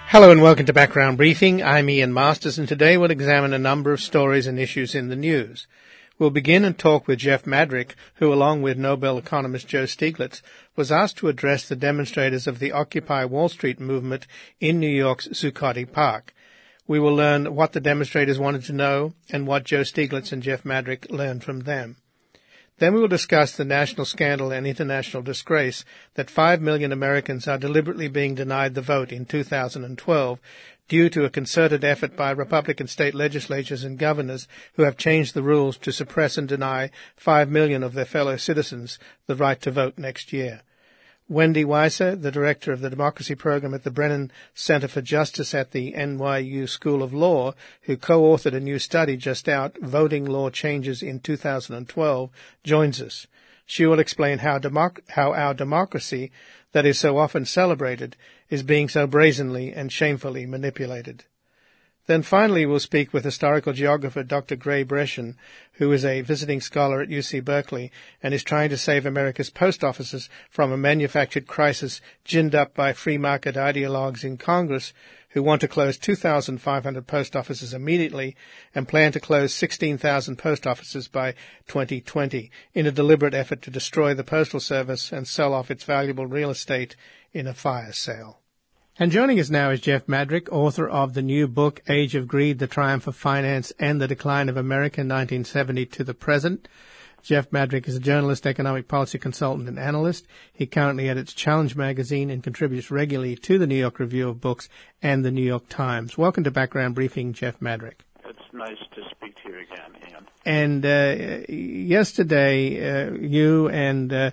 Hello and welcome to Background Briefing. I'm Ian Masters, and today we'll examine a number of stories and issues in the news. We'll begin and talk with Jeff Madrick, who, along with Nobel economist Joe Stiglitz, was asked to address the demonstrators of the Occupy Wall Street movement in New York's Zuccotti Park. We will learn what the demonstrators wanted to know and what Joe Stiglitz and Jeff Madrick learned from them. Then we will discuss the national scandal and international disgrace that 5 million Americans are deliberately being denied the vote in 2012 due to a concerted effort by Republican state legislatures and governors who have changed the rules to suppress and deny 5 million of their fellow citizens the right to vote next year. Wendy Weiser, the director of the Democracy Program at the Brennan Center for Justice at the NYU School of Law, who co-authored a new study just out, Voting Law Changes in 2012, joins us. She will explain how our democracy, that is so often celebrated, is being so brazenly and shamefully manipulated. Then finally we'll speak with historical geographer Dr. Gray Brescian, who is a visiting scholar at UC Berkeley and is trying to save America's post offices from a manufactured crisis ginned up by free market ideologues in Congress who want to close 2,500 post offices immediately and plan to close 16,000 post offices by 2020 in a deliberate effort to destroy the Postal Service and sell off its valuable real estate in a fire sale. And joining us now is Jeff Madrick, author of the new book, Age of Greed, The Triumph of Finance and the Decline of America, 1970 to the Present. Jeff Madrick is a journalist, economic policy consultant, and analyst. He currently edits Challenge magazine and contributes regularly to the New York Review of Books and the New York Times. Welcome to Background Briefing, Jeff Madrick. It's nice to speak to you again, Ian. And yesterday, you and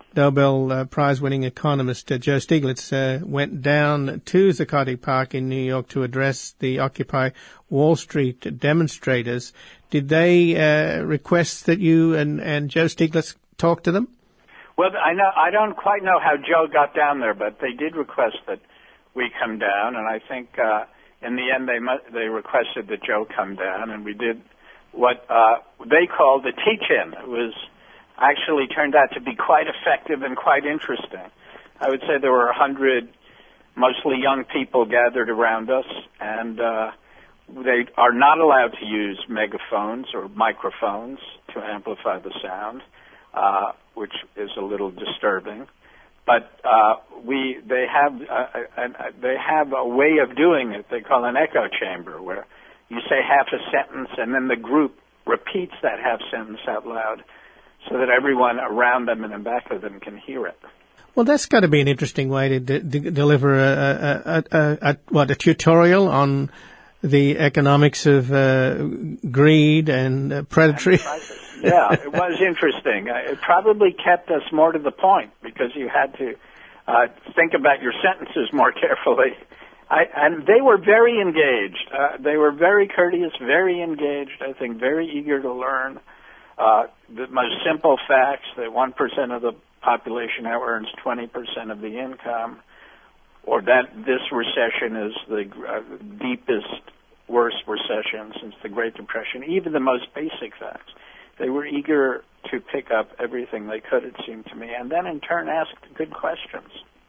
Nobel Prize-winning economist Joe Stiglitz went down to Zuccotti Park in New York to address the Occupy Wall Street demonstrators. Did they request that you and Joe Stiglitz talk to them? Well, I don't quite know how Joe got down there, but they did request that we come down, and I think in the end they requested that Joe come down, and we did what they called the teach-in. It was actually turned out to be quite effective and quite interesting. I would say there were 100 mostly young people gathered around us, and they are not allowed to use megaphones or microphones to amplify the sound, which is a little disturbing. But they have a way of doing it they call an echo chamber, where you say half a sentence and then the group repeats that half sentence out loud, so that everyone around them and in back of them can hear it. Well, that's got to be an interesting way to deliver a tutorial on the economics of greed and predatory. Yeah, it was interesting. It probably kept us more to the point because you had to think about your sentences more carefully. And they were very engaged. They were very courteous, very engaged, I think very eager to learn. The most simple facts that 1% of the population now earns 20% of the income, or that this recession is the deepest, worst recession since the Great Depression, even the most basic facts. They were eager to pick up everything they could, it seemed to me, and then in turn ask good questions.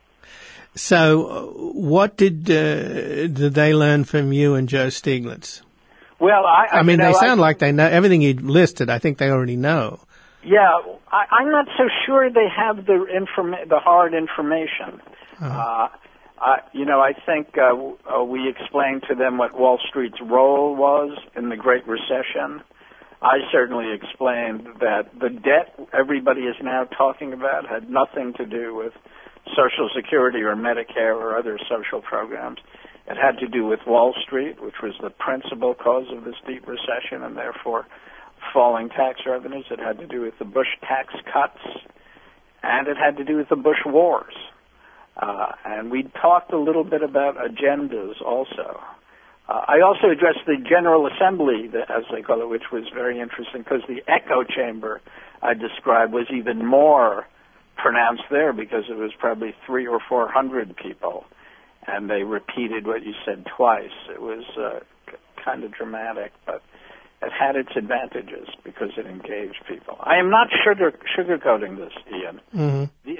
So what did they learn from you and Joe Stiglitz? Well, I mean, they sound like they know everything you listed. I think they already know. Yeah, I'm not so sure they have the hard information. Uh-huh. I think we explained to them what Wall Street's role was in the Great Recession. I certainly explained that the debt everybody is now talking about had nothing to do with Social Security or Medicare or other social programs. It had to do with Wall Street, which was the principal cause of this deep recession and therefore falling tax revenues. It had to do with the Bush tax cuts, and it had to do with the Bush wars. And we talked a little bit about agendas also. I also addressed the General Assembly, as they call it, which was very interesting because the echo chamber I described was even more pronounced there because it was probably 300 or 400 people. And they repeated what you said twice. It was kind of dramatic, but it had its advantages because it engaged people. I am not sugarcoating this, Ian. Mm-hmm.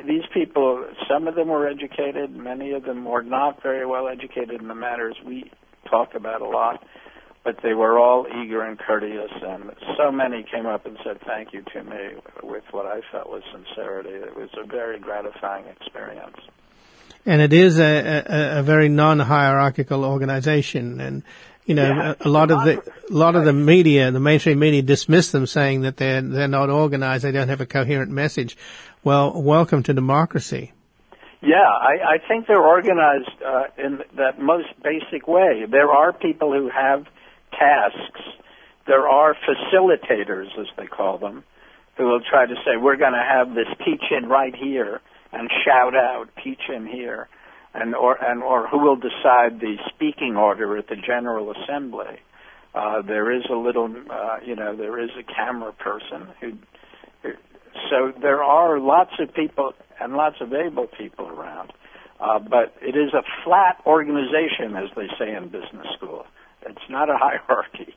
these people, some of them were educated, many of them were not very well educated in the matters we talk about a lot, but they were all eager and courteous, and so many came up and said thank you to me with what I felt was sincerity. It was a very gratifying experience. And it is a very non-hierarchical organization, and a lot of the media, the mainstream media, dismiss them, saying that they're not organized, they don't have a coherent message. Well, welcome to democracy. Yeah, I think they're organized in that most basic way. There are people who have tasks. There are facilitators, as they call them, who will try to say, we're going to have this teach-in right here, and shout out, teach-in here, or who will decide the speaking order at the General Assembly. There is there is a camera person so there are lots of people and lots of able people around, but it is a flat organization, as they say in business school. It's not a hierarchy.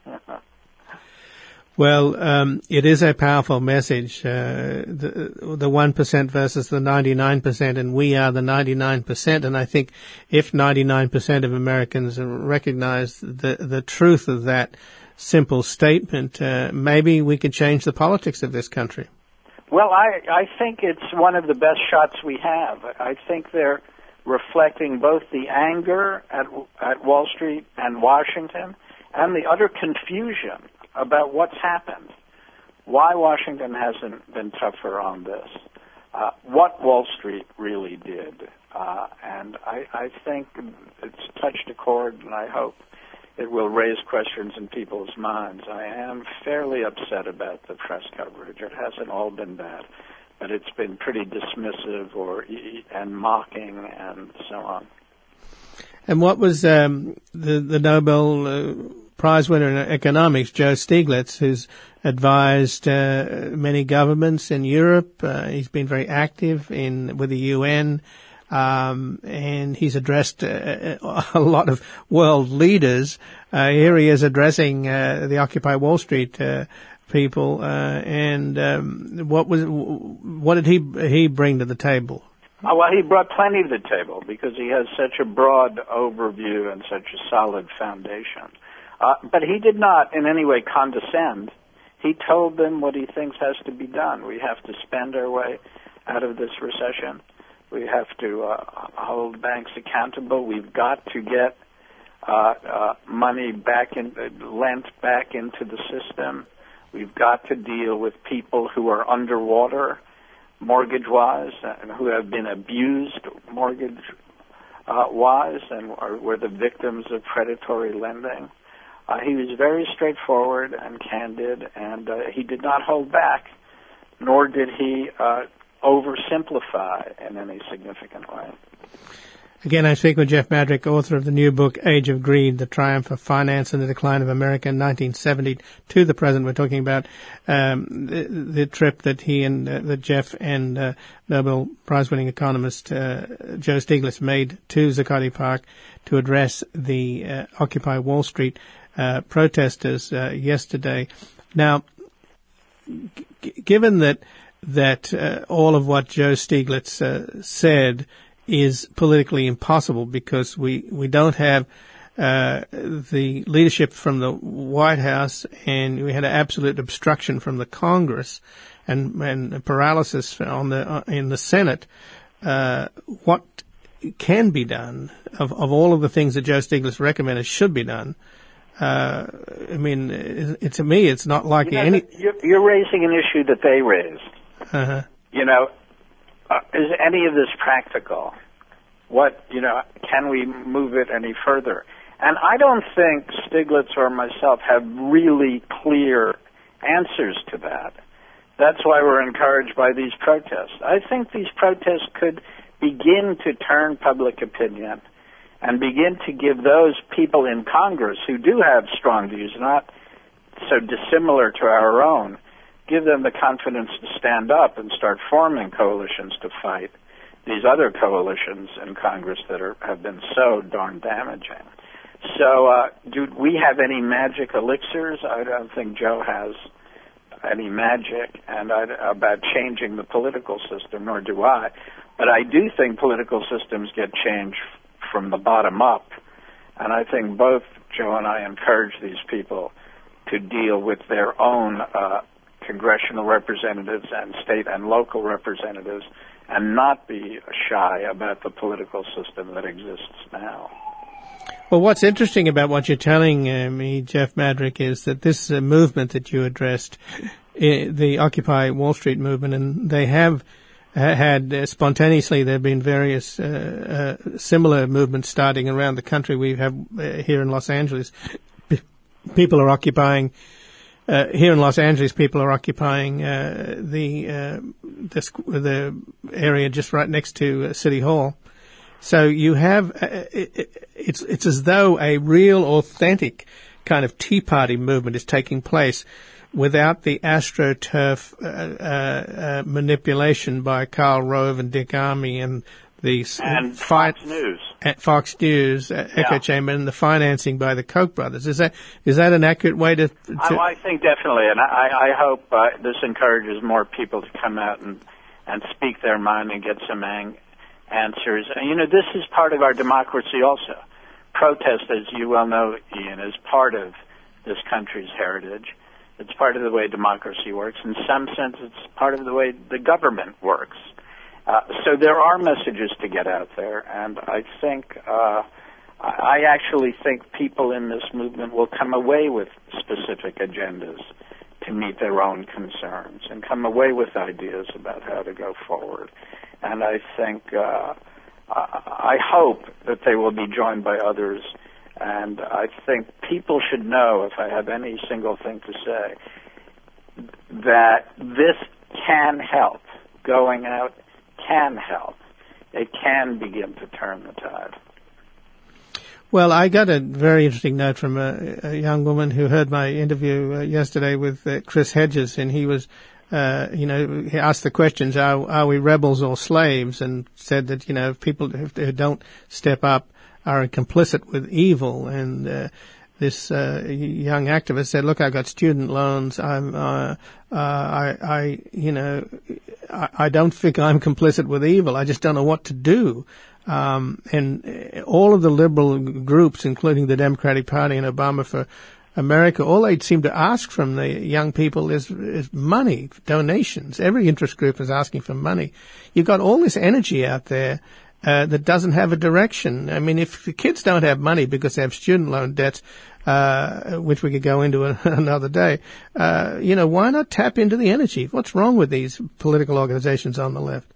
Well, it is a powerful message, the 1% versus the 99%, and we are the 99%. And I think if 99% of Americans recognize the truth of that simple statement, maybe we could change the politics of this country. Well, I think it's one of the best shots we have. I think they're reflecting both the anger at Wall Street and Washington and the utter confusion about what's happened, why Washington hasn't been tougher on this, what Wall Street really did. And I think it's touched a chord, and I hope it will raise questions in people's minds. I am fairly upset about the press coverage. It hasn't all been bad, but it's been pretty dismissive and mocking and so on. And what was the Nobel Prize winner in economics, Joe Stiglitz, who's advised many governments in Europe? He's been very active with the UN. And he's addressed a lot of world leaders. Here he is addressing the Occupy Wall Street people. What did he bring to the table? Well, he brought plenty to the table because he has such a broad overview and such a solid foundation. But he did not in any way condescend. He told them what he thinks has to be done. We have to spend our way out of this recession. We have to hold banks accountable. We've got to get money lent back into the system. We've got to deal with people who are underwater mortgage-wise and who have been abused mortgage-wise and were the victims of predatory lending. He was very straightforward and candid, and he did not hold back, nor did he oversimplify in any significant way. Again, I speak with Jeff Madrick, author of the new book, Age of Greed, The Triumph of Finance and the Decline of America, 1970 to the present. We're talking about the trip that that Jeff and Nobel Prize-winning economist Joe Stiglitz made to Zuccotti Park to address the Occupy Wall Street protesters yesterday. Now, given that all of what Joe Stiglitz said is politically impossible because we don't have the leadership from the White House, and we had an absolute obstruction from the Congress and paralysis in the Senate. What can be done of all of the things that Joe Stiglitz recommended should be done? To me, it's not like any. You're raising an issue that they raised. Uh-huh. Is any of this practical? Can we move it any further? And I don't think Stiglitz or myself have really clear answers to that. That's why we're encouraged by these protests. I think these protests could begin to turn public opinion and begin to give those people in Congress who do have strong views, not so dissimilar to our own, give them the confidence to stand up and start forming coalitions to fight these other coalitions in Congress that have been so darn damaging. So do we have any magic elixirs? I don't think Joe has any magic about changing the political system, nor do I. But I do think political systems get changed from the bottom up, and I think both Joe and I encourage these people to deal with their own congressional representatives and state and local representatives and not be shy about the political system that exists now. Well, what's interesting about what you're telling me, Jeff Madrick, is that this movement that you addressed, the Occupy Wall Street movement, and they have had spontaneously, there have been various similar movements starting around the country. We have here in Los Angeles, people are occupying here in Los Angeles, people are occupying the area just right next to City Hall. So you have it's as though a real, authentic kind of Tea Party movement is taking place without the AstroTurf manipulation by Karl Rove and Dick Armey and the Fox News. Fox News, echo chamber, and the financing by the Koch brothers. Is that an accurate way to? I think definitely, and I hope this encourages more people to come out and speak their mind and get some answers. And, this is part of our democracy also. Protest, as you well know, Ian, is part of this country's heritage. It's part of the way democracy works. In some sense, it's part of the way the government works. So there are messages to get out there, and I think, I actually think people in this movement will come away with specific agendas to meet their own concerns and come away with ideas about how to go forward. And I think, I hope that they will be joined by others, and I think people should know, if I have any single thing to say, that this can help. Going out can help. It can begin to turn the tide. Well, I got a very interesting note from a young woman who heard my interview yesterday with Chris Hedges, and he was, he asked the questions, are we rebels or slaves, and said that, people who don't step up are complicit with evil. And this young activist said, look, I got student loans. I don't think I'm complicit with evil. I just don't know what to do. And all of the liberal groups, including the Democratic Party and Obama for America, all they seem to ask from the young people is money, donations. Every interest group is asking for money. You've got all this energy out there that doesn't have a direction. I mean, if the kids don't have money because they have student loan debts, which we could go into another day, why not tap into the energy? What's wrong with these political organizations on the left?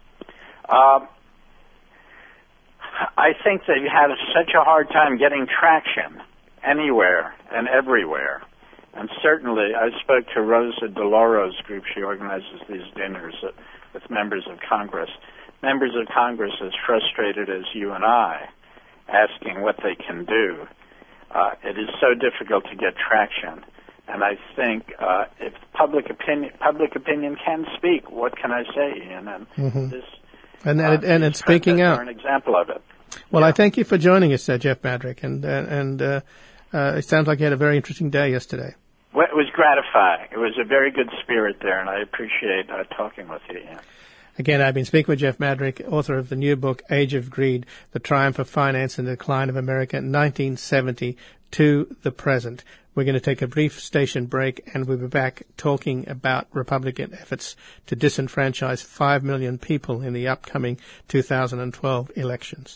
I think they've had such a hard time getting traction anywhere and everywhere. And certainly, I spoke to Rosa DeLauro's group. She organizes these dinners with members of Congress. Members of Congress as frustrated as you and I, asking what they can do. It is so difficult to get traction. And I think if public opinion can speak, what can I say, Ian? And this and it's speaking out. An example of it. Well, yeah. I thank you for joining us, Jeff Madrick, and it sounds like you had a very interesting day yesterday. Well, it was gratifying. It was a very good spirit there, and I appreciate talking with you, Ian. Again, I've been speaking with Jeff Madrick, author of the new book, Age of Greed, The Triumph of Finance and the Decline of America, 1970 to the Present. We're going to take a brief station break, and we'll be back talking about Republican efforts to disenfranchise 5 million people in the upcoming 2012 elections.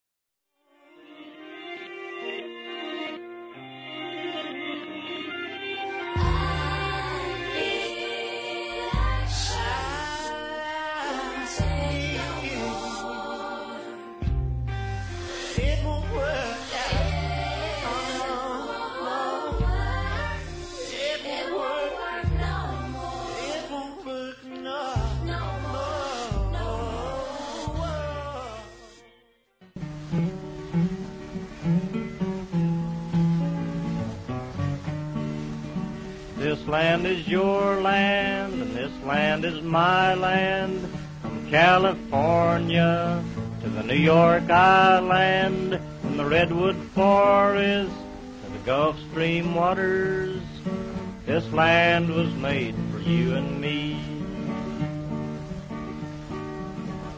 This land is your land, and this land is my land. From California to the New York Island, from the Redwood Forest to the Gulf Stream waters, this land was made for you and me.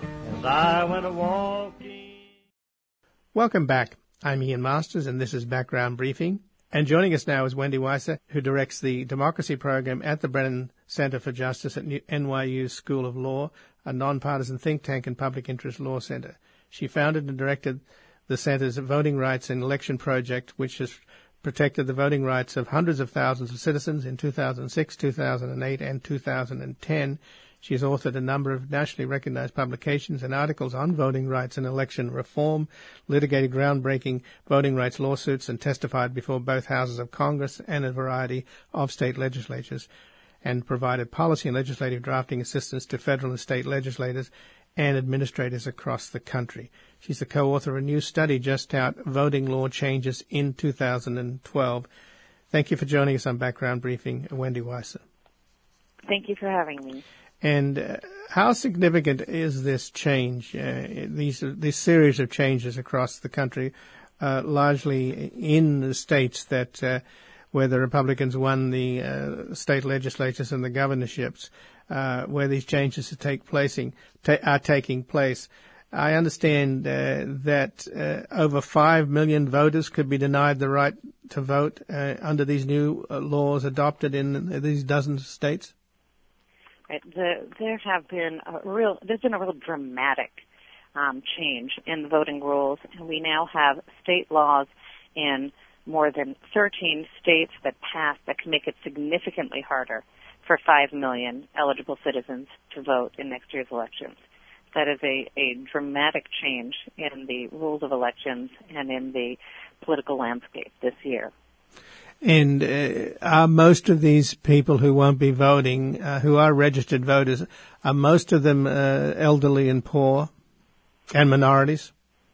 as I went a-walking. Welcome back. I'm Ian Masters, and this is Background Briefing. And joining us now is Wendy Weiser, who directs the Democracy Program at the Brennan Center for Justice at NYU School of Law, a nonpartisan think tank and public interest law center. She founded and directed the center's Voting Rights and Election Project, which has protected the voting rights of hundreds of thousands of citizens in 2006, 2008, and 2010. She has authored a number of nationally recognized publications and articles on voting rights and election reform, litigated groundbreaking voting rights lawsuits, and testified before both houses of Congress and a variety of state legislatures, and provided policy and legislative drafting assistance to federal and state legislators and administrators across the country. She's the co-author of a new study just out, Voting Law Changes in 2012. Thank you for joining us on Background Briefing, Wendy Weiser. Thank you for having me. And how significant is this change, these series of changes across the country, largely in the states that where the Republicans won the state legislatures and the governorships, where these changes are taking place? I understand that over 5 million voters could be denied the right to vote under these new laws adopted in these dozens of states. There's been a real dramatic change in the voting rules, and we now have state laws in more than 13 states that can make it significantly harder for 5 million eligible citizens to vote in next year's elections. That is a dramatic change in the rules of elections and in the political landscape this year. And are most of these people who won't be voting, who are registered voters, are most of them elderly and poor and minorities?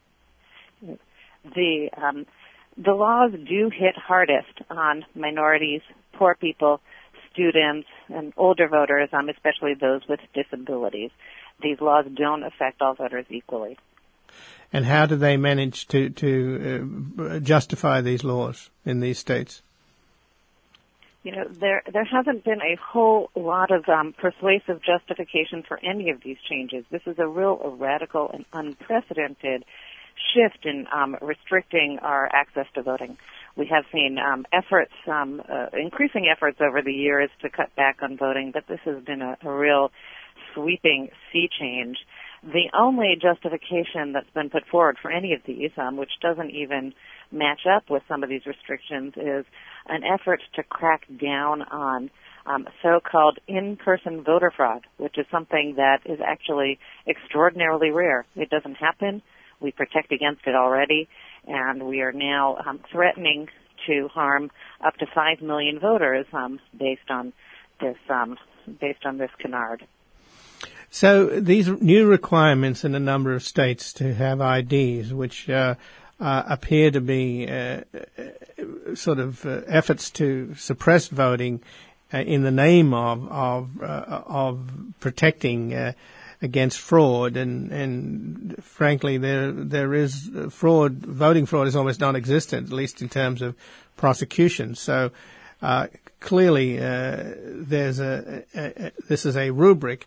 The laws do hit hardest on minorities, poor people, students, and older voters, especially those with disabilities. These laws don't affect all voters equally. And how do they manage to justify these laws in these states? There hasn't been a whole lot of persuasive justification for any of these changes. This is a real radical and unprecedented shift in restricting our access to voting. We have seen increasing efforts over the years to cut back on voting, but this has been a real sweeping sea change. The only justification that's been put forward for any of these, which doesn't even match up with some of these restrictions, is an effort to crack down on so-called in-person voter fraud, which is something that is actually extraordinarily rare. It doesn't happen. We protect against it already, and we are now threatening to harm up to 5 million voters based on this canard. So these new requirements in a number of states to have IDs, which appear to be efforts to suppress voting in the name of protecting against fraud, and frankly, there is fraud. Voting fraud is almost non-existent, at least in terms of prosecution. So clearly, this is a rubric.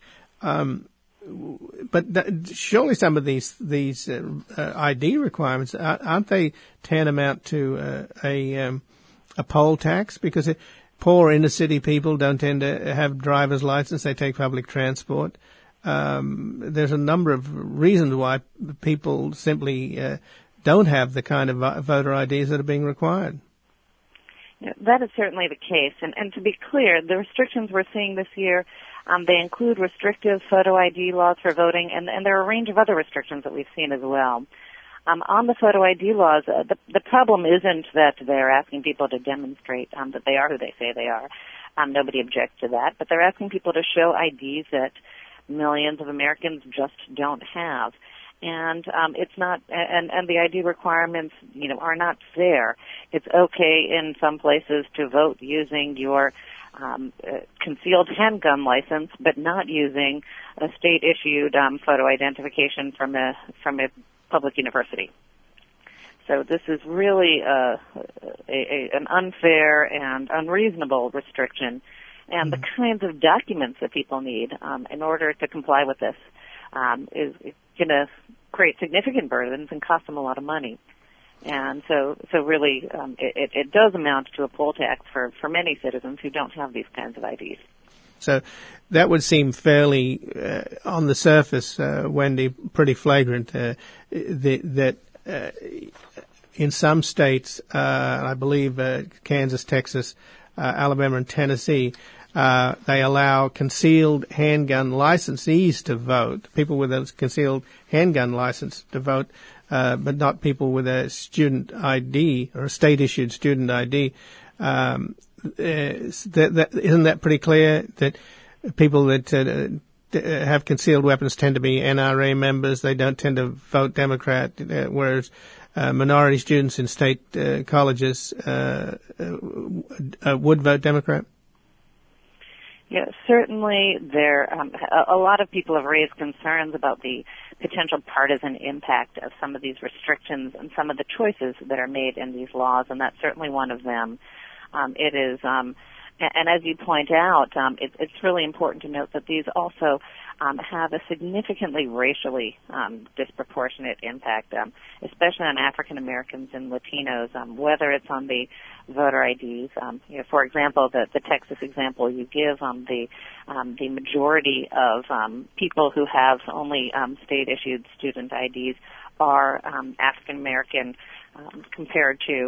But surely some of these ID requirements aren't they tantamount to a poll tax? Because poor inner city people don't tend to have driver's license; they take public transport. There's a number of reasons why people simply don't have the kind of voter IDs that are being required. Yeah, that is certainly the case, and to be clear, the restrictions we're seeing this year. They include restrictive photo ID laws for voting, and there are a range of other restrictions that we've seen as well. On the photo ID laws, the problem isn't that they're asking people to demonstrate that they are who they say they are. Nobody objects to that, but they're asking people to show IDs that millions of Americans just don't have. And it's not, and the ID requirements, are not fair. It's okay in some places to vote using your concealed handgun license, but not using a state-issued photo identification from a public university. So this is really an unfair and unreasonable restriction, and the kinds of documents that people need in order to comply with this going to create significant burdens and cost them a lot of money. And so really, it does amount to a poll tax for many citizens who don't have these kinds of IDs. So that would seem fairly, on the surface, Wendy, pretty flagrant, that in some states, I believe Kansas, Texas, Alabama, and Tennessee, they allow concealed handgun licensees to vote, people with a concealed handgun license to vote, but not people with a student ID or a state-issued student ID. Isn't that pretty clear that people that have concealed weapons tend to be NRA members? They don't tend to vote Democrat, whereas minority students in state colleges would vote Democrat? Yeah, certainly there, a lot of people have raised concerns about the potential partisan impact of some of these restrictions and some of the choices that are made in these laws, and that's certainly one of them. It is, and as you point out, it's really important to note that these also have a significantly racially disproportionate impact, especially on African Americans and Latinos, whether it's on the voter IDs. For example, the Texas example you give, the majority of people who have only state-issued student IDs are African American compared to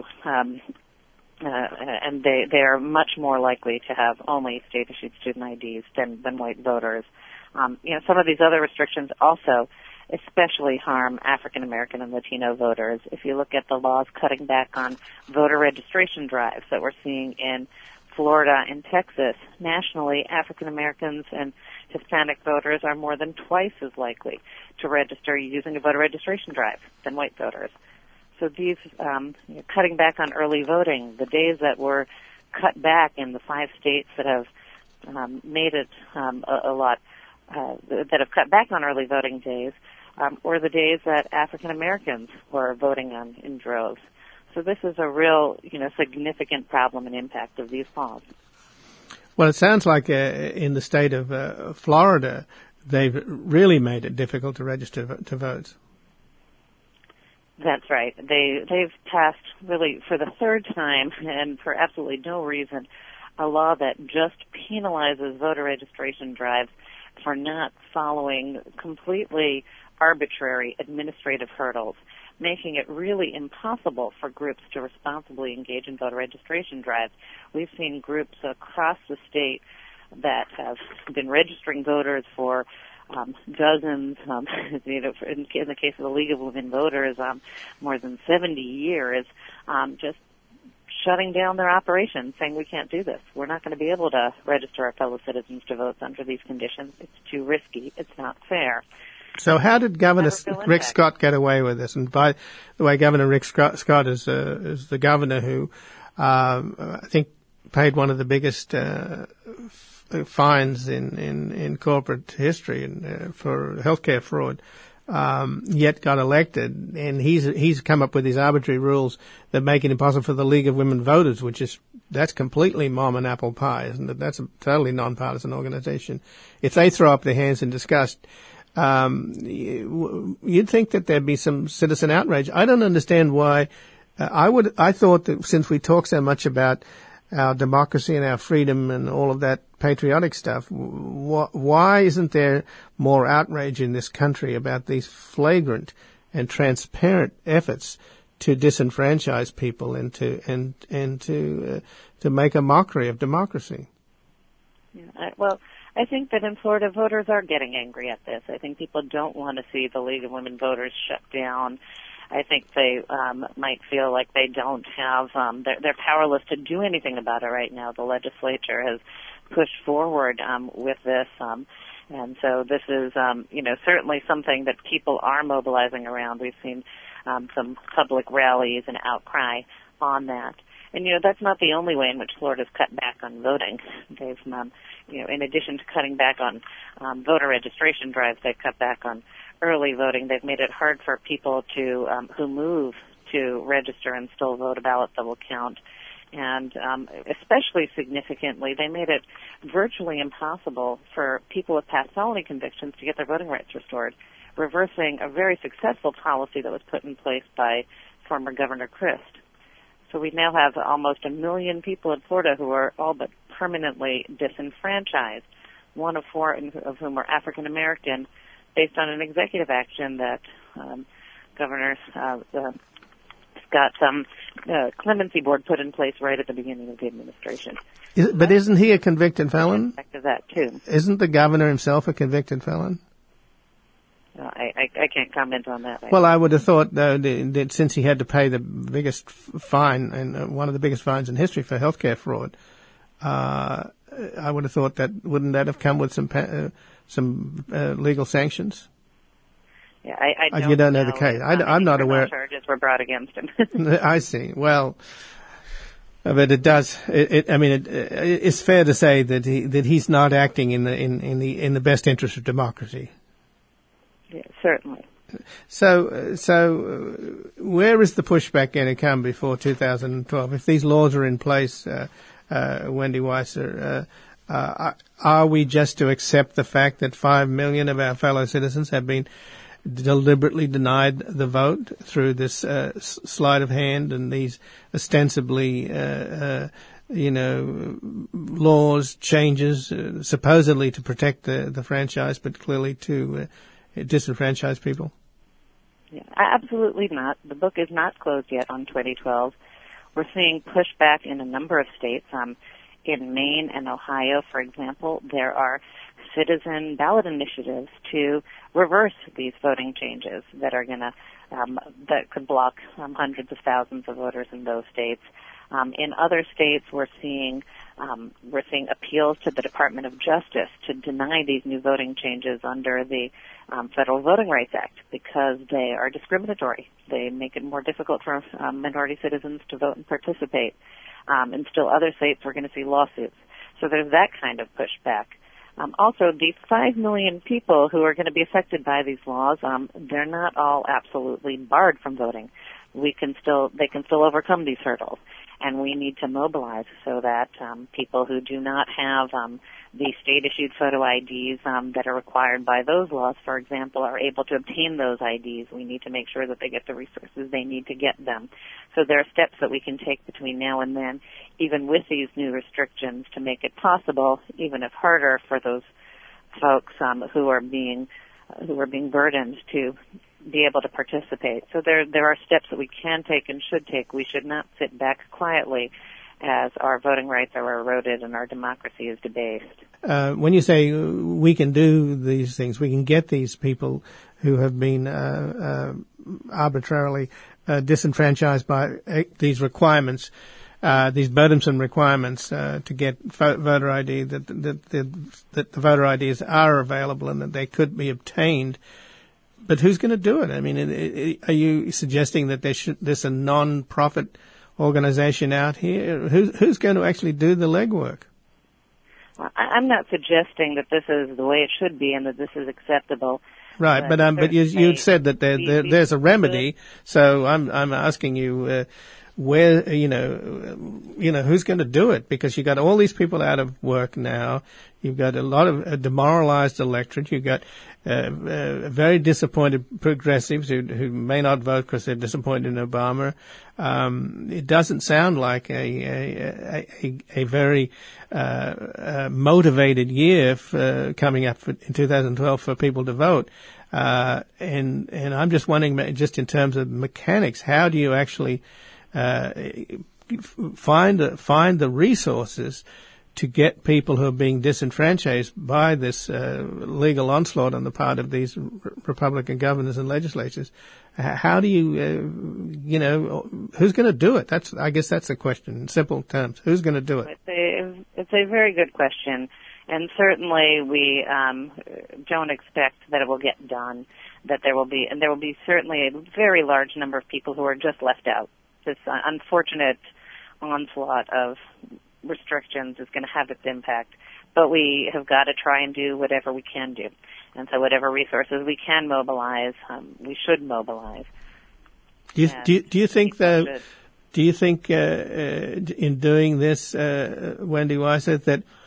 and they are much more likely to have only state-issued student IDs than white voters. Some of these other restrictions also especially harm African American and Latino voters. If you look at the laws cutting back on voter registration drives that we're seeing in Florida and Texas, nationally, African Americans and Hispanic voters are more than twice as likely to register using a voter registration drive than white voters. So these, cutting back on early voting, the days that were cut back in the 5 states that have made it that have cut back on early voting days, or the days that African Americans were voting on in droves. So this is a real, significant problem and impact of these laws. Well, it sounds like in the state of Florida, they've really made it difficult to register to vote. That's right. They've passed, really, for the third time, and for absolutely no reason, a law that just penalizes voter registration drives for not following completely arbitrary administrative hurdles, making it really impossible for groups to responsibly engage in voter registration drives. We've seen groups across the state that have been registering voters for dozens, in the case of the League of Women Voters, more than 70 years, just shutting down their operations, saying we can't do this. We're not going to be able to register our fellow citizens to vote under these conditions. It's too risky. It's not fair. So how did Governor Rick Scott get away with this? And by the way, Governor Rick Scott is the governor who I think paid one of the biggest fines in corporate history for healthcare fraud, yet got elected. And he's come up with these arbitrary rules that make it impossible for the League of Women Voters, that's completely mom and apple pie, isn't it? That's a totally nonpartisan organization. If they throw up their hands in disgust, you'd think that there'd be some citizen outrage. I don't understand why. I thought that since we talk so much about our democracy and our freedom and all of that patriotic stuff, why isn't there more outrage in this country about these flagrant and transparent efforts to disenfranchise people and to make a mockery of democracy? Yeah, I think that in Florida, voters are getting angry at this. I think people don't want to see the League of Women Voters shut down. I think they might feel like they don't have, they're powerless to do anything about it right now. The legislature has pushed forward with this, and so this is, certainly something that people are mobilizing around. We've seen some public rallies and outcry on that. And, that's not the only way in which Florida's cut back on voting. They've, in addition to cutting back on voter registration drives, they've cut back on early voting. They've made it hard for people to who move to register and still vote a ballot that will count. And especially significantly, they made it virtually impossible for people with past felony convictions to get their voting rights restored. reversing a very successful policy that was put in place by former Governor Crist. So we now have almost 1 million people in Florida who are all but permanently disenfranchised, 1 of 4 of whom are African American, based on an executive action that Governor Scott's clemency board put in place right at the beginning of the administration. But isn't he a convicted felon? Back to that too. Isn't the governor himself a convicted felon? I can't comment on that. Well, I would have thought, though, that since he had to pay the biggest fine, and one of the biggest fines in history for healthcare fraud, I would have thought that wouldn't that have come with some legal sanctions? Yeah, I don't you don't know the case. I'm not aware. Charges were brought against him. I see. Well, but it does. It's fair to say that he's not acting in the best interest of democracy. Yeah, certainly. So where is the pushback going to come before 2012? If these laws are in place, Wendy Weiser, are we just to accept the fact that 5 million of our fellow citizens have been deliberately denied the vote through this sleight of hand and these ostensibly, laws, changes, supposedly to protect the franchise, but clearly to disenfranchise people? Yeah, absolutely not. The book is not closed yet on 2012. We're seeing pushback in a number of states. In Maine and Ohio, for example, there are citizen ballot initiatives to reverse these voting changes that are that could block hundreds of thousands of voters in those states. In other states, we're seeing appeals to the Department of Justice to deny these new voting changes under the Federal Voting Rights Act because they are discriminatory. They make it more difficult for minority citizens to vote and participate. In still other states, we're going to see lawsuits. So there's that kind of pushback. Also, these 5 million people who are going to be affected by these laws, they're not all absolutely barred from voting. They can still overcome these hurdles, and we need to mobilize so that people who do not have the state-issued photo IDs that are required by those laws, for example, are able to obtain those IDs. We need to make sure that they get the resources they need to get them. So there are steps that we can take between now and then, even with these new restrictions, to make it possible, even if harder, for those folks who are being burdened to be able to participate. So there are steps that we can take and should take. We should not sit back quietly as our voting rights are eroded and our democracy is debased. When you say we can do these things, we can get these people who have been arbitrarily disenfranchised by these requirements, these burdensome requirements to get voter ID, that the voter IDs are available and that they could be obtained. But who's going to do it? I mean, are you suggesting that there's a non-profit organization out here? Who's going to actually do the legwork? Well, I'm not suggesting that this is the way it should be and that this is acceptable. Right, but you said that there's a remedy. So I'm asking you where who's going to do it, because you got all these people out of work now. You've got a lot of demoralized electorate. You've got very disappointed progressives who may not vote because they're disappointed in Obama. It doesn't sound like a very motivated year coming up in 2012 for people to vote. And I'm just wondering, just in terms of mechanics, how do you actually find the resources to get people who are being disenfranchised by this legal onslaught on the part of these Republican governors and legislatures? How do you, who's going to do it? I guess that's the question in simple terms. Who's going to do it? It's a very good question, and certainly we don't expect that it will get done. That there will be certainly a very large number of people who are just left out. This unfortunate onslaught of restrictions is going to have its impact, but we have got to try and do whatever we can do. And so whatever resources we can mobilize, we should mobilize. Do you think in doing this, Wendy Weiser, that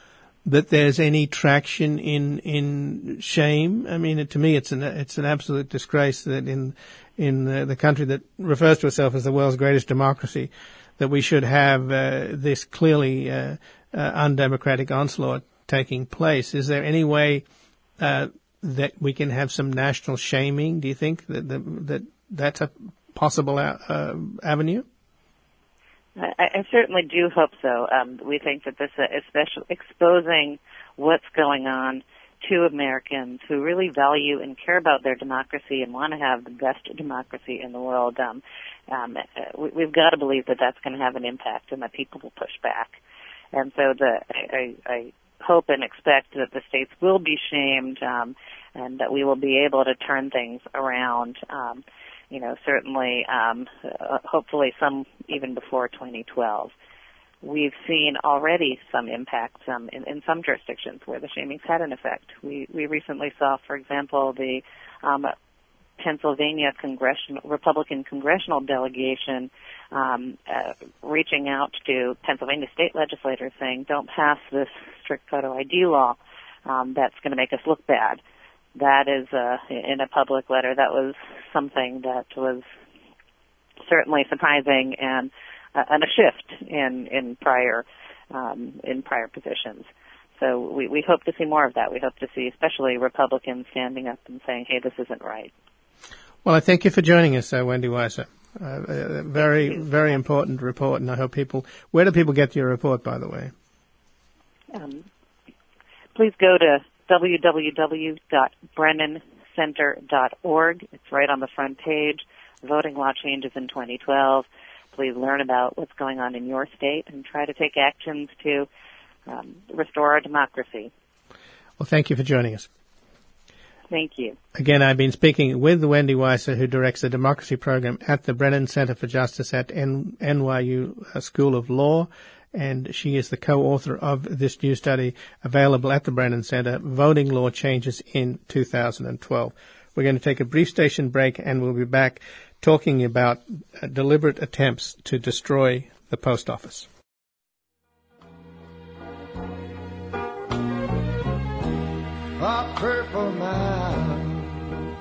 that there's any traction in shame? I mean, to me, it's an absolute disgrace that in the country that refers to itself as the world's greatest democracy, that we should have this clearly undemocratic onslaught taking place. Is there any way that we can have some national shaming? Do you think that that's a possible avenue? I certainly do hope so. We think that this, especially exposing what's going on to Americans who really value and care about their democracy and want to have the best democracy in the world, we've got to believe that that's going to have an impact and that people will push back. And so I hope and expect that the states will be shamed and that we will be able to turn things around. Certainly, hopefully some even before 2012. We've seen already some impacts in some jurisdictions where the shaming's had an effect. We recently saw, for example, the Pennsylvania Republican congressional delegation reaching out to Pennsylvania state legislators saying, don't pass this strict photo ID law. That's going to make us look bad. That is, in a public letter, that was something that was certainly surprising and a shift in prior positions. So we hope to see more of that. We hope to see especially Republicans standing up and saying, hey, this isn't right. Well, I thank you for joining us, Wendy Weiser. A very, very important report, and I hope where do people get your report, by the way? Please go to www.brennancenter.org. It's right on the front page. Voting law changes in 2012. Please learn about what's going on in your state and try to take actions to restore our democracy. Well, thank you for joining us. Thank you. Again, I've been speaking with Wendy Weiser, who directs the democracy program at the Brennan Center for Justice at NYU School of Law, and she is the co-author of this new study available at the Brennan Center, Voting Law Changes in 2012. We're going to take a brief station break, and we'll be back talking about deliberate attempts to destroy the post office. A purple mountain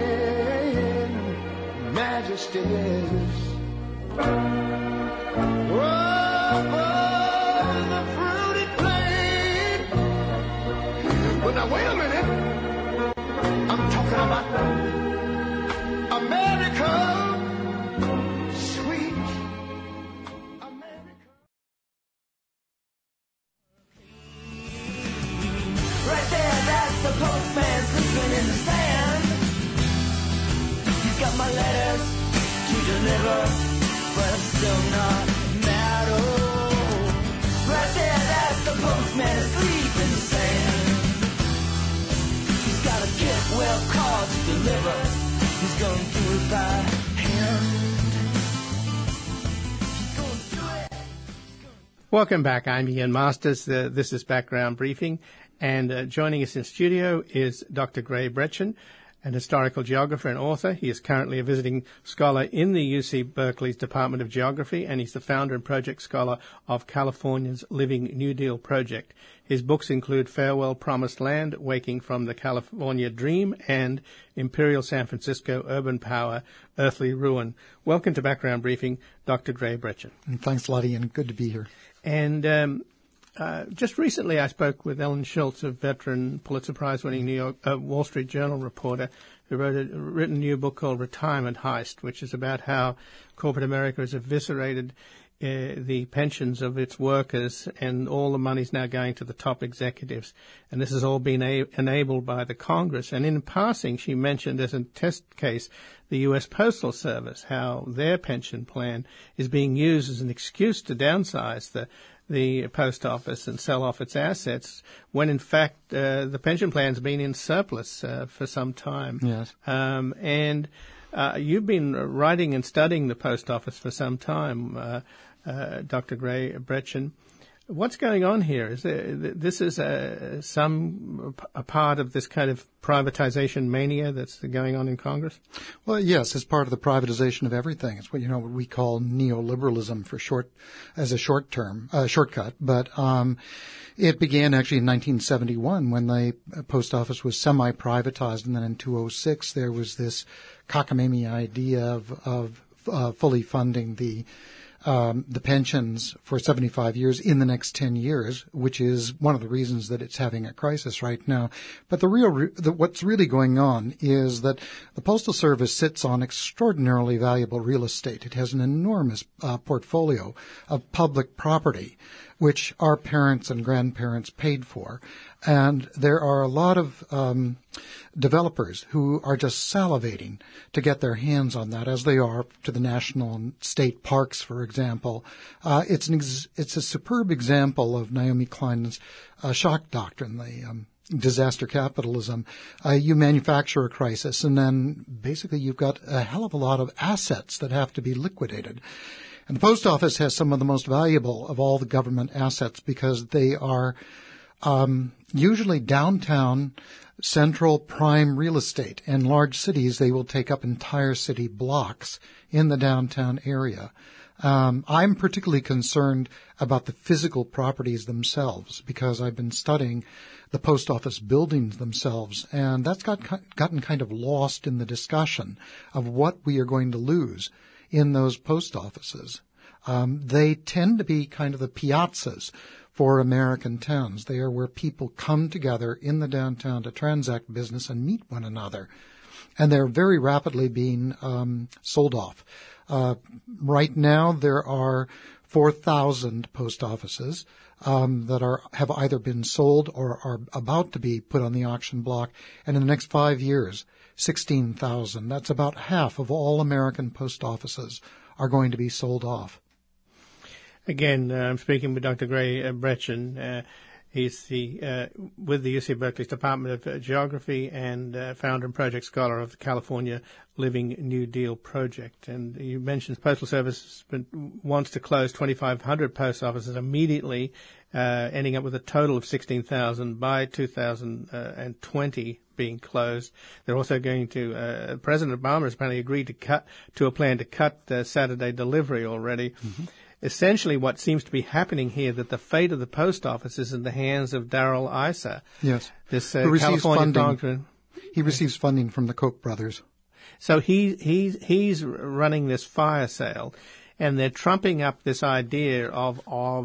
majesties over the fruited plain. But now wait a minute, I'm talking about America, sweet America. Right there, that's the postman sleeping in the sand. He's got my letters to deliver, but I'm still not mad. Oh, right there, that's the postman asleep in the sand. He's got a kit well called to deliver. He's going to do it by hand. He's going to do it. Welcome back. I'm Ian Masters. This is Background Briefing. And joining us in studio is Dr. Gray Bretchen, an historical geographer and author. He is currently a visiting scholar in the UC Berkeley's Department of Geography, and he's the founder and project scholar of California's Living New Deal Project. His books include Farewell Promised Land, Waking from the California Dream, and Imperial San Francisco, Urban Power, Earthly Ruin. Welcome to Background Briefing, Dr. Gray Bretchen. Thanks a lot, Ian. Good to be here. And just recently I spoke with Ellen Schultz, a veteran Pulitzer Prize-winning Wall Street Journal reporter who written a new book called Retirement Heist, which is about how corporate America has eviscerated the pensions of its workers, and all the money's now going to the top executives. And this has all been enabled by the Congress. And in passing, she mentioned as a test case the U.S. Postal Service, how their pension plan is being used as an excuse to downsize the post office and sell off its assets, when in fact the pension plan's been in surplus for some time. Yes. And you've been writing and studying the post office for some time, Dr. Gray Bretchen. What's going on here? Is this is a part of this kind of privatization mania that's going on in Congress? Well, yes, it's part of the privatization of everything. It's what we call neoliberalism as a shortcut. But it began actually in 1971 when the post office was semi-privatized, and then in 2006 there was this cockamamie idea of fully funding the pensions for 75 years in the next 10 years, which is one of the reasons that it's having a crisis right now. But what's really going on is that the Postal Service sits on extraordinarily valuable real estate. It has an enormous portfolio of public property, which our parents and grandparents paid for. And there are a lot of developers who are just salivating to get their hands on that, as they are to the national and state parks, for example. It's a superb example of Naomi Klein's shock doctrine, the disaster capitalism. You manufacture a crisis, and then basically you've got a hell of a lot of assets that have to be liquidated. And the post office has some of the most valuable of all the government assets because they are usually downtown, central prime real estate. In large cities, they will take up entire city blocks in the downtown area. I'm particularly concerned about the physical properties themselves because I've been studying the post office buildings themselves, and that's gotten kind of lost in the discussion of what we are going to lose in those post offices. They tend to be kind of the piazzas for American towns. They are where people come together in the downtown to transact business and meet one another. And they're very rapidly being sold off. Right now, there are 4,000 post offices that have either been sold or are about to be put on the auction block. And in the next 5 years, 16,000. That's about half of all American post offices are going to be sold off. Again, I'm speaking with Dr. Gray Bretchen. He's with the UC Berkeley's Department of Geography and founder and project scholar of the California Living New Deal Project. And you mentioned the Postal Service wants to close 2,500 post offices immediately, ending up with a total of 16,000 by 2020 being closed. They're also going to, President Obama has apparently agreed to a plan to cut Saturday delivery already. Mm-hmm. Essentially, what seems to be happening here, that the fate of the post office is in the hands of Darrell Issa. Yes. This who receives California funding. He receives funding from the Koch brothers. So he's running this fire sale, and they're trumping up this idea of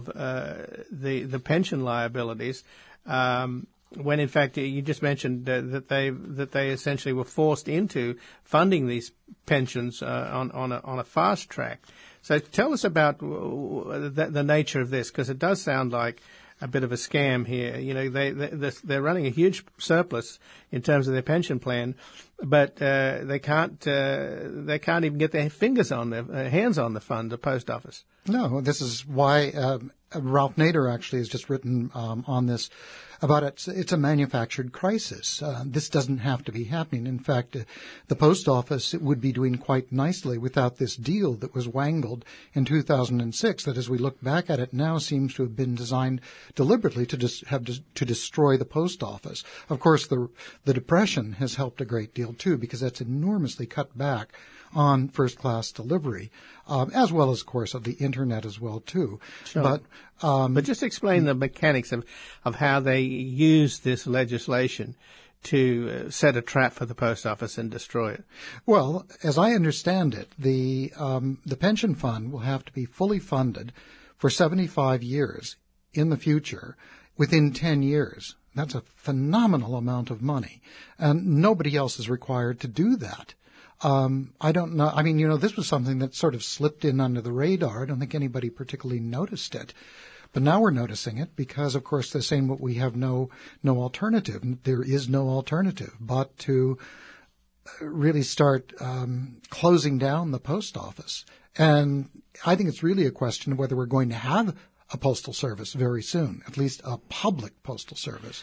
the pension liabilities. When in fact you just mentioned that they essentially were forced into funding these pensions on a fast track. So tell us about the nature of this, because it does sound like a bit of a scam here. You know, they're running a huge surplus in terms of their pension plan, but they can't even get their hands on the fund, the post office. No, this is why Ralph Nader actually has just written on this about it. It's a manufactured crisis. This doesn't have to be happening. In fact, the post office would be doing quite nicely without this deal that was wangled in 2006 that, as we look back at it now, seems to have been designed deliberately to destroy the post office. Of course, the Depression has helped a great deal, too, because that's enormously cut back on first-class delivery, as well as, of course, of the Internet as well, too. Sure. But just explain the mechanics of how they use this legislation to set a trap for the post office and destroy it. Well, as I understand it, the pension fund will have to be fully funded for 75 years in the future within 10 years. That's a phenomenal amount of money, and nobody else is required to do that. I don't know. I mean, this was something that sort of slipped in under the radar. I don't think anybody particularly noticed it. But now we're noticing it because, of course, they're saying what we have no alternative. There is no alternative but to really start closing down the post office. And I think it's really a question of whether we're going to have a postal service very soon, at least a public postal service.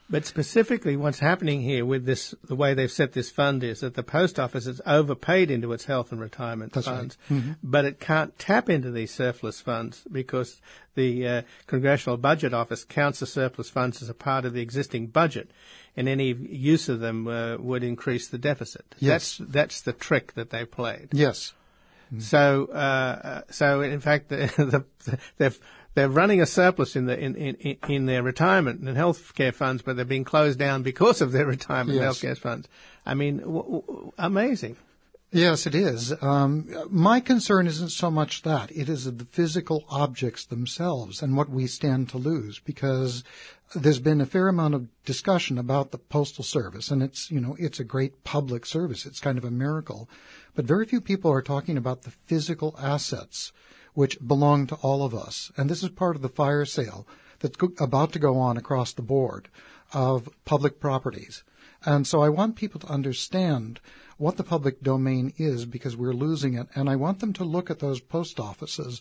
But specifically what's happening here with this, the way they've set this fund is that the post office is overpaid into its health and retirement funds, right. Mm-hmm. but it can't tap into these surplus funds because the Congressional Budget Office counts the surplus funds as a part of the existing budget, and any use of them would increase the deficit. Yes. That's the trick that they played. Yes. So in fact, they're running a surplus in their retirement and health care funds, but they're being closed down because of their retirement and health care funds. I mean, amazing. Yes, it is. My concern isn't so much that. It is the physical objects themselves and what we stand to lose, because there's been a fair amount of discussion about the Postal Service, and it's a great public service. It's kind of a miracle. But very few people are talking about the physical assets which belong to all of us. And this is part of the fire sale that's about to go on across the board of public properties. And so I want people to understand what the public domain is, because we're losing it. And I want them to look at those post offices.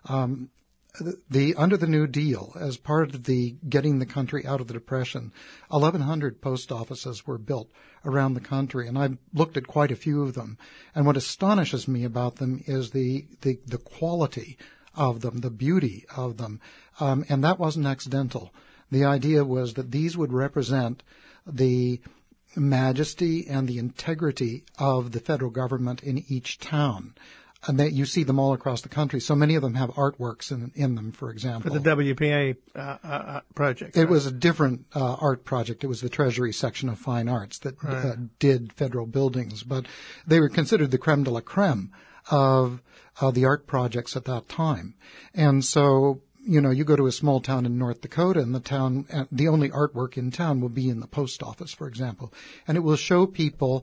Under the New Deal, as part of the getting the country out of the Depression, 1,100 post offices were built around the country, and I've looked at quite a few of them. And what astonishes me about them is the quality of them, the beauty of them, and that wasn't accidental. The idea was that these would represent the majesty and the integrity of the federal government in each town. And you see them all across the country. So many of them have artworks in them, for example. For the WPA project. It was a different art project. It was the Treasury section of Fine Arts that did federal buildings. But they were considered the creme de la creme of the art projects at that time. And so, you go to a small town in North Dakota, and the only artwork in town will be in the post office, for example. And it will show people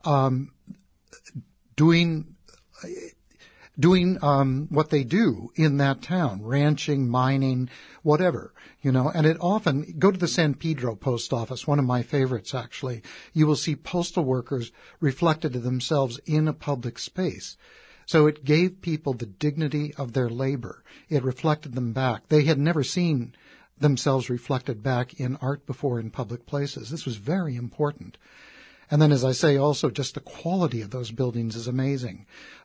doing what they do in that town, ranching, mining, whatever, and it often, go to the San Pedro post office, one of my favorites actually, you will see postal workers reflected to themselves in a public space. So it gave people the dignity of their labor. It reflected them back. They had never seen themselves reflected back in art before in public places. This was very important. And then, as I say, also just the quality of those buildings is amazing.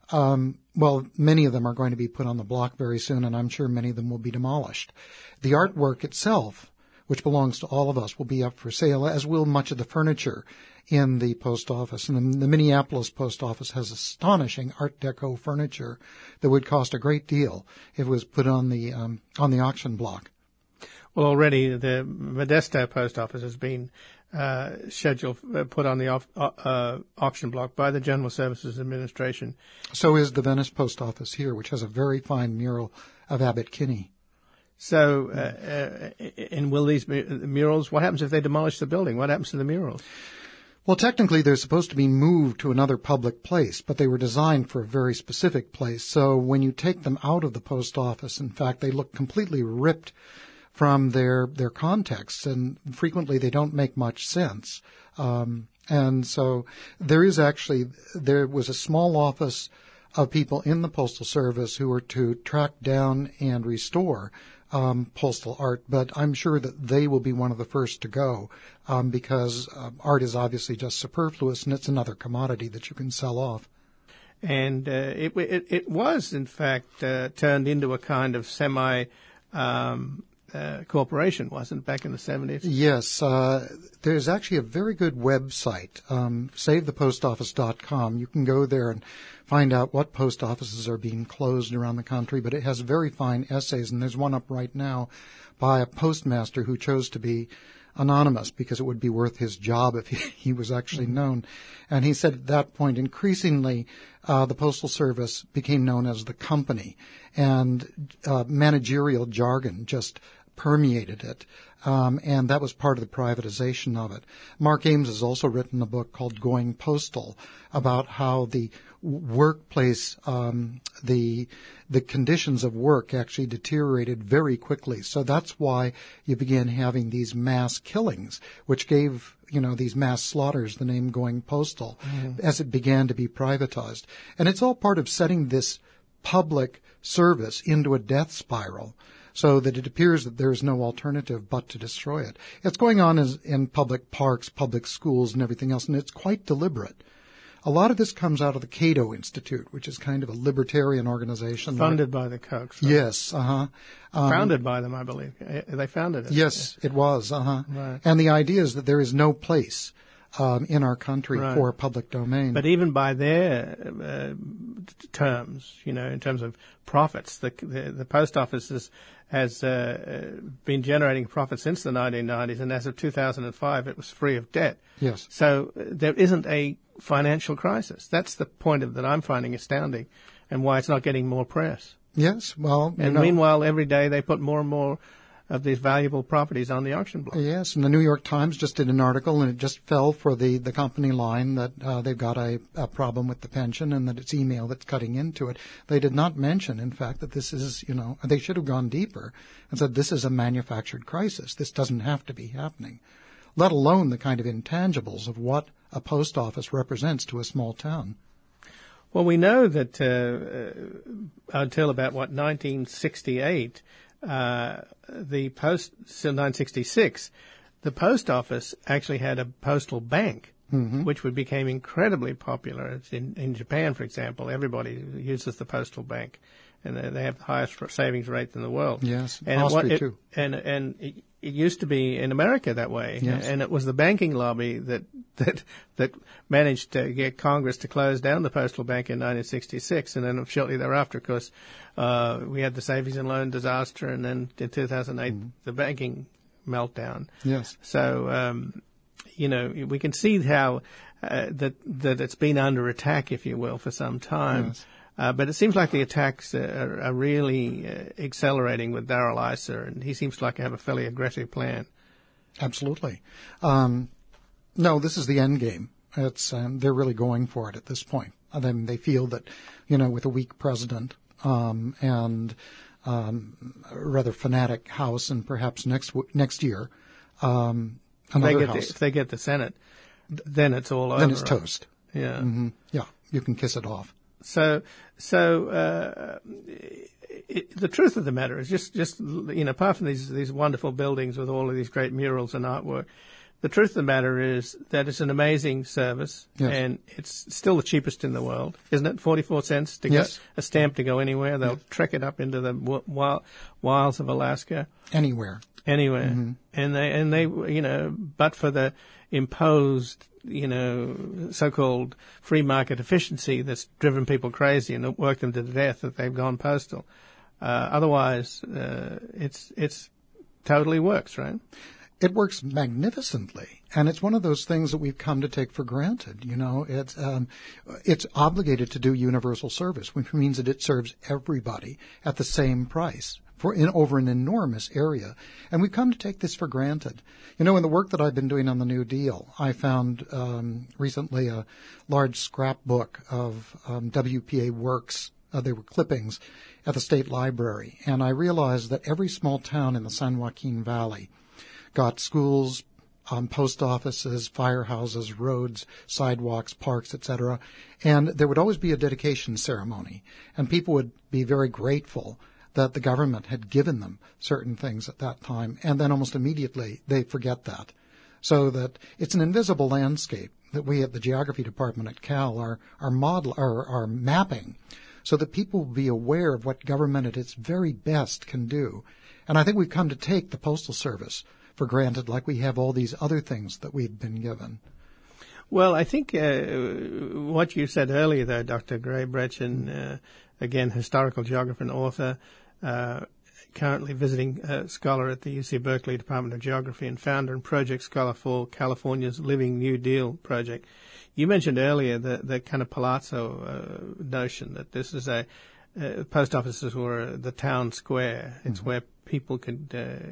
Many of them are going to be put on the block very soon, and I'm sure many of them will be demolished. The artwork itself, which belongs to all of us, will be up for sale, as will much of the furniture in the post office. And the Minneapolis post office has astonishing Art Deco furniture that would cost a great deal if it was put on the auction block. Well, already the Modesto post office has been scheduled, put on the auction block by the General Services Administration. So is the Venice post office here, which has a very fine mural of Abbott Kinney. So, and will these murals, what happens if they demolish the building? What happens to the murals? Well, technically they're supposed to be moved to another public place, but they were designed for a very specific place. So when you take them out of the post office, in fact, they look completely ripped from their context, and frequently they don't make much sense. And so there was a small office of people in the Postal Service who were to track down and restore postal art, but I'm sure that they will be one of the first to go because art is obviously just superfluous, and it's another commodity that you can sell off. And it was, in fact, turned into a kind of semi corporation, wasn't it, back in the 70s? Yes. There's actually a very good website, SaveThePostOffice.com. You can go there and find out what post offices are being closed around the country, but it has very fine essays, and there's one up right now by a postmaster who chose to be anonymous because it would be worth his job if he was actually known. And he said at that point, increasingly, the Postal Service became known as the company, and managerial jargon just permeated it. And that was part of the privatization of it. Mark Ames has also written a book called Going Postal about how the workplace, the conditions of work actually deteriorated very quickly. So that's why you began having these mass killings, which gave, these mass slaughters the name Going Postal as it began to be privatized. And it's all part of setting this public service into a death spiral. so that it appears that there is no alternative but to destroy it. It's going on in public parks, public schools, and everything else, and it's quite deliberate. A lot of this comes out of the Cato Institute, which is kind of a libertarian organization. Funded by the Kochs. Right? Yes, Founded by them, I believe. They founded it. Yes, it was, Right. And the idea is that there is no place in our country Right. for public domain. But even by their terms, in terms of profits, the post office has been generating profit since the 1990s, and as of 2005, it was free of debt. Yes. So there isn't a financial crisis. That's the point that I'm finding astounding, and why it's not getting more press. Yes, well... And meanwhile, every day they put more and more of these valuable properties on the auction block. Yes, and the New York Times just did an article, and it just fell for the company line that they've got a problem with the pension and that it's email that's cutting into it. They did not mention, in fact, that this is, they should have gone deeper and said this is a manufactured crisis. This doesn't have to be happening, let alone the kind of intangibles of what a post office represents to a small town. Well, we know that until about, 1968, the post, so 1966, the post office actually had a postal bank, which became incredibly popular. It's in Japan, for example, everybody uses the postal bank, and they have the highest savings rate in the world. Yes, and Austria too. And it used to be in America that way, yes. And it was the banking lobby that managed to get Congress to close down the postal bank in 1966, and then shortly thereafter, of course, we had the savings and loan disaster, and then in 2008, the banking meltdown. Yes. So, we can see how that it's been under attack, if you will, for some time. Yes. But it seems like the attacks are really accelerating with Darrell Issa, and he seems to have a fairly aggressive plan. Absolutely. No, this is the end game. It's they're really going for it at this point. They feel that, with a weak president and a rather fanatic House, and perhaps next year another House. If they get the Senate, then it's all over. Then it's toast. Yeah. Mm-hmm. Yeah, you can kiss it off. So the truth of the matter is just apart from these wonderful buildings with all of these great murals and artwork, the truth of the matter is that it's an amazing service, yes. And it's still the cheapest in the world, isn't it? 44 cents to yes. get a stamp to go anywhere. They'll trek it up into the wilds of Alaska. Anywhere. Mm-hmm. And they but for the imposed so-called free market efficiency that's driven people crazy and worked them to death, that they've gone postal. Otherwise, it's totally works, right? It works magnificently, and it's one of those things that we've come to take for granted. It's obligated to do universal service, which means that it serves everybody at the same price over an enormous area. And we've come to take this for granted. In the work that I've been doing on the New Deal, I found recently a large scrapbook of WPA works. They were clippings at the State Library. And I realized that every small town in the San Joaquin Valley got schools, post offices, firehouses, roads, sidewalks, parks, etc. And there would always be a dedication ceremony. And people would be very grateful that the government had given them certain things at that time, and then almost immediately they forget that. So that it's an invisible landscape that we at the Geography Department at Cal are mapping, so that people will be aware of what government at its very best can do. And I think we've come to take the Postal Service for granted, like we have all these other things that we've been given. Well, I think what you said earlier, though, Dr. Gray Bretchen, again, historical geographer and author, currently visiting scholar at the UC Berkeley Department of Geography and founder and project scholar for California's Living New Deal project. You mentioned earlier the kind of palazzo notion that this is post offices were the town square. It's where people could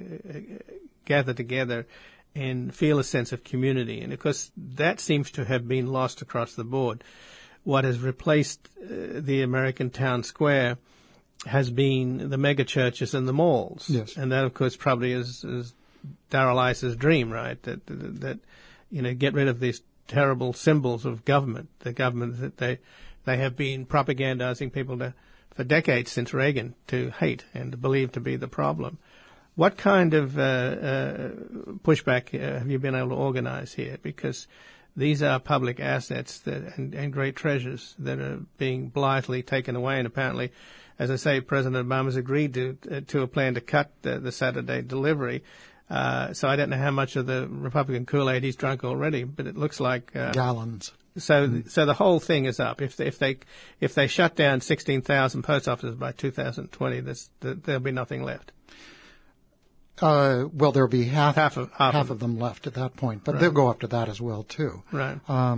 gather together and feel a sense of community. And, of course, that seems to have been lost across the board. What has replaced the American town square has been the mega churches and the malls. Yes. And that, of course, probably is Darrell Issa's dream, right? That get rid of these terrible symbols of government, the government that they have been propagandizing people to for decades since Reagan to hate and to believe to be the problem. What kind of pushback have you been able to organize here? Because these are public assets and great treasures that are being blithely taken away. And apparently, as I say, President Obama's agreed to a plan to cut the Saturday delivery. So I don't know how much of the Republican Kool-Aid he's drunk already, but it looks like gallons. So the whole thing is up. If they shut down 16,000 post offices by 2020, there'll be nothing left. Well, there'll be half of them left at that point, but right. They'll go after that as well too. Right.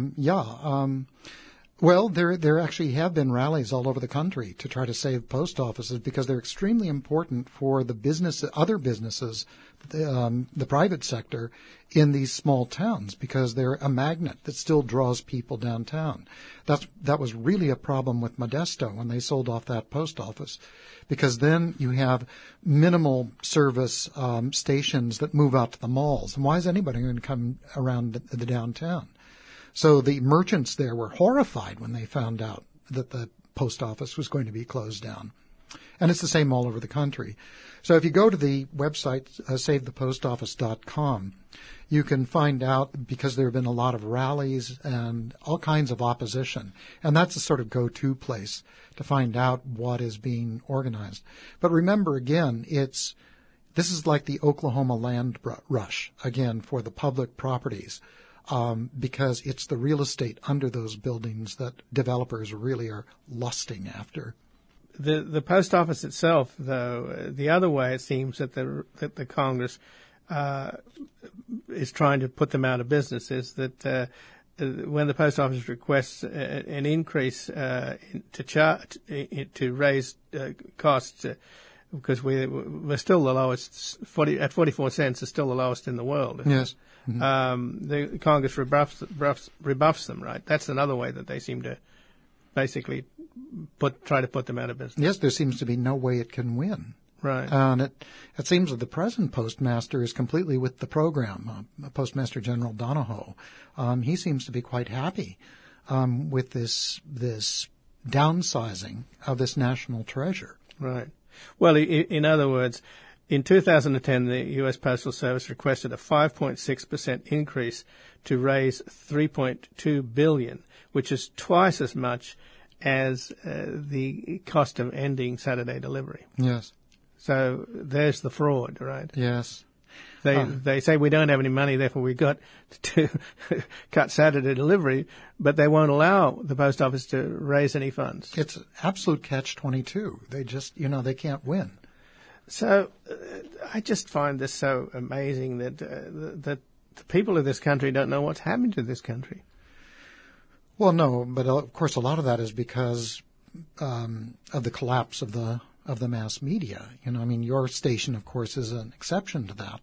Well, there actually have been rallies all over the country to try to save post offices because they're extremely important for the other businesses, the private sector in these small towns because they're a magnet that still draws people downtown. That was really a problem with Modesto when they sold off that post office because then you have minimal service stations that move out to the malls. And why is anybody going to come around the downtown? So the merchants there were horrified when they found out that the post office was going to be closed down. And it's the same all over the country. So if you go to the website, SaveThePostOffice.com, you can find out because there have been a lot of rallies and all kinds of opposition. And that's the sort of go-to place to find out what is being organized. But remember, again, this is like the Oklahoma land rush, again, for the public properties. Because it's the real estate under those buildings that developers really are lusting after. The post office itself, though, the other way it seems that the Congress is trying to put them out of business is that when the post office requests an increase to raise costs. Because we're still the lowest, at 44 cents is still the lowest in the world. Yes. Mm-hmm. The Congress rebuffs them, right? That's another way that they seem to basically try to put them out of business. Yes, there seems to be no way it can win. Right. And it seems that the present postmaster is completely with the program, Postmaster General Donahoe. He seems to be quite happy with this downsizing of this national treasure. Right. Well, in other words, in 2010, the U.S. Postal Service requested a 5.6% increase to raise $3.2 billion, which is twice as much as the cost of ending Saturday delivery. Yes. So there's the fraud, right? Yes. They say we don't have any money, therefore we've got to cut Saturday delivery, but they won't allow the post office to raise any funds. It's absolute catch-22. They just, they can't win. So I just find this so amazing that the people of this country don't know what's happening to this country. Well, no, but of course a lot of that is because of the collapse of the mass media. Your station, of course, is an exception to that,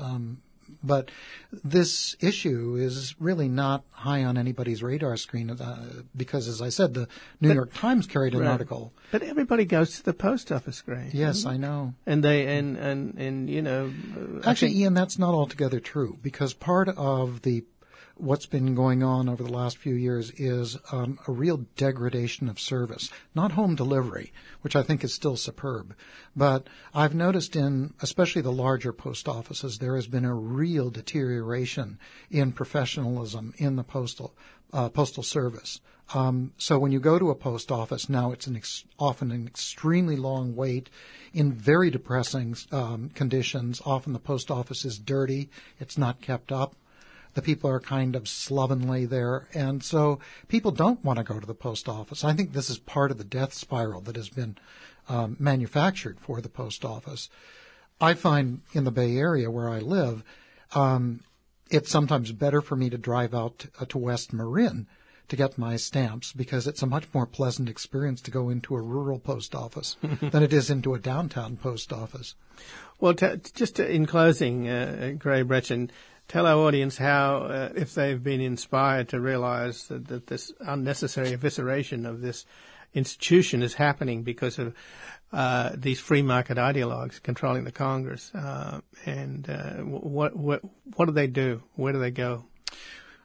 but this issue is really not high on anybody's radar screen because, as I said, the New York Times carried an article. But everybody goes to the post office, Gray. Yes, I know. And actually, Ian, that's not altogether true because part of what's been going on over the last few years is a real degradation of service, not home delivery, which I think is still superb. But I've noticed especially the larger post offices, there has been a real deterioration in professionalism in the postal service. So when you go to a post office now, it's often an extremely long wait in very depressing conditions. Often the post office is dirty. It's not kept up. The people are kind of slovenly there, and so people don't want to go to the post office. I think this is part of the death spiral that has been manufactured for the post office. I find in the Bay Area where I live, it's sometimes better for me to drive out to West Marin to get my stamps because it's a much more pleasant experience to go into a rural post office than it is into a downtown post office. Well, in closing, Gray Brechin, tell our audience how, if they've been inspired to realize that this unnecessary evisceration of this institution is happening because of these free market ideologues controlling the Congress, and what do they do? Where do they go?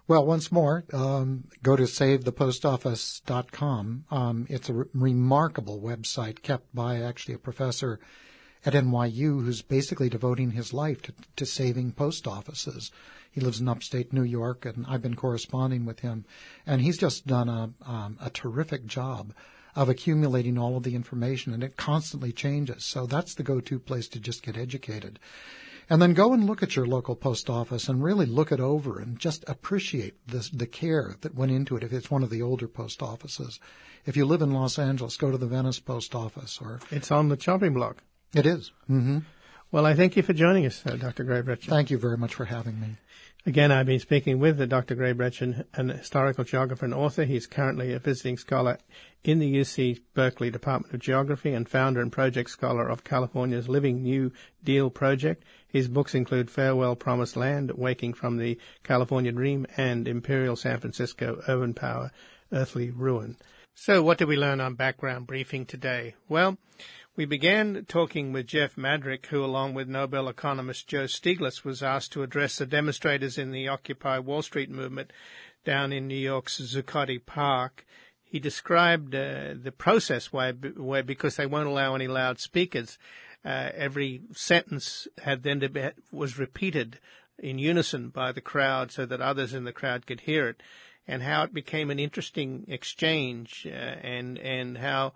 Well, once more, go to SaveThePostOffice.com. It's a remarkable website kept by actually a professor at NYU who's basically devoting his life to saving post offices. He lives in upstate New York, and I've been corresponding with him. And he's just done a terrific job of accumulating all of the information, and it constantly changes. So that's the go-to place to just get educated. And then go and look at your local post office and really look it over and just appreciate the care that went into it if it's one of the older post offices. If you live in Los Angeles, go to the Venice post office. It's on the chopping block. It is. Mm-hmm. Well, I thank you for joining us, Dr. Gray-Bretchen. Thank you very much for having me. Again, I've been speaking with Dr. Gray-Bretchen, an historical geographer and author. He's currently a visiting scholar in the UC Berkeley Department of Geography and founder and project scholar of California's Living New Deal project. His books include Farewell Promised Land, Waking from the California Dream, and Imperial San Francisco, Urban Power, Earthly Ruin. So what did we learn on Background Briefing today? Well, we began talking with Jeff Madrick, who, along with Nobel economist Joe Stiglitz, was asked to address the demonstrators in the Occupy Wall Street movement down in New York's Zuccotti Park. He described the process where because they won't allow any loudspeakers, every sentence was repeated in unison by the crowd so that others in the crowd could hear it, and how it became an interesting exchange, and how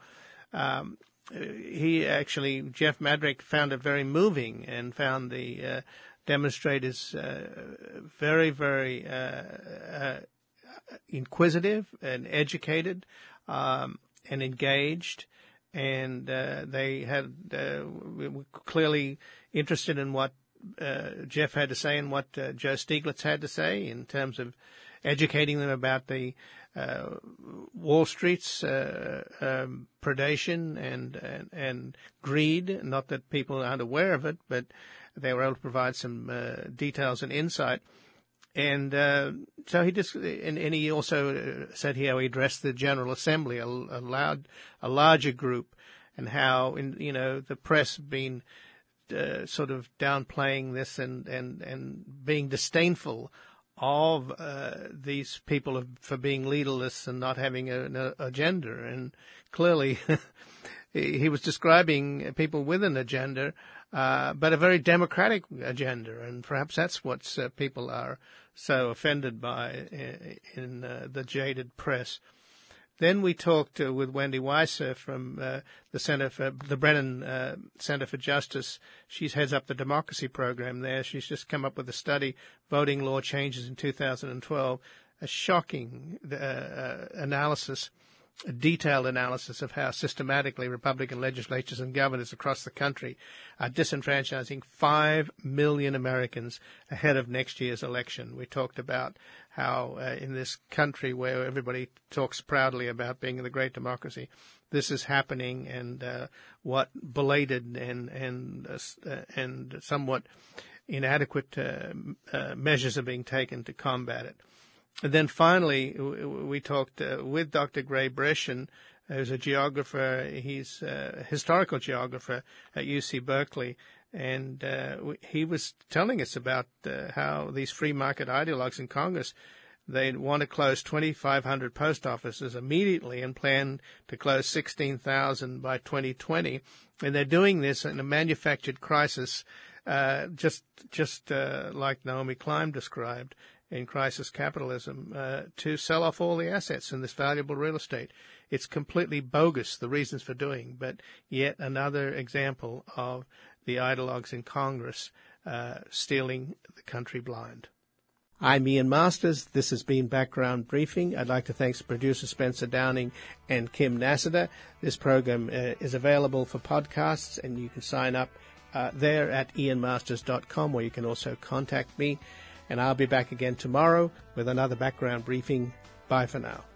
Jeff Madrick found it very moving and found the demonstrators very, very inquisitive and educated and engaged, and they were clearly interested in what Jeff had to say and what Joe Stiglitz had to say in terms of educating them about the Wall Street's predation and greed. Not that people aren't aware of it, but they were able to provide some details and insight. And so he also said how he addressed the General Assembly, a larger group, and how the press been sort of downplaying this and being disdainful of these people for being leaderless and not having an agenda. And clearly he was describing people with an agenda, but a very democratic agenda. And perhaps that's what people are so offended by in the jaded press. Then we talked with Wendy Weiser from the Brennan Center for Justice. She heads up the democracy program there. She's just come up with a study, Voting Law Changes in 2012, a shocking analysis, a detailed analysis of how systematically Republican legislatures and governors across the country are disenfranchising 5 million Americans ahead of next year's election. We talked about how in this country where everybody talks proudly about being the great democracy, this is happening, and what belated and somewhat inadequate measures are being taken to combat it. And then finally, we talked with Dr. Gray-Bretchen, who's a geographer. He's a historical geographer at UC Berkeley, and he was telling us about how these free market ideologues in Congress, they want to close 2,500 post offices immediately and plan to close 16,000 by 2020. And they're doing this in a manufactured crisis, just like Naomi Klein described in Crisis Capitalism, to sell off all the assets in this valuable real estate. It's completely bogus, the reasons for doing, but yet another example of the ideologues in Congress stealing the country blind. I'm Ian Masters. This has been Background Briefing. I'd like to thank producer Spencer Downing and Kim Nassiter. This program is available for podcasts, and you can sign up there at ianmasters.com, where you can also contact me. And I'll be back again tomorrow with another Background Briefing. Bye for now.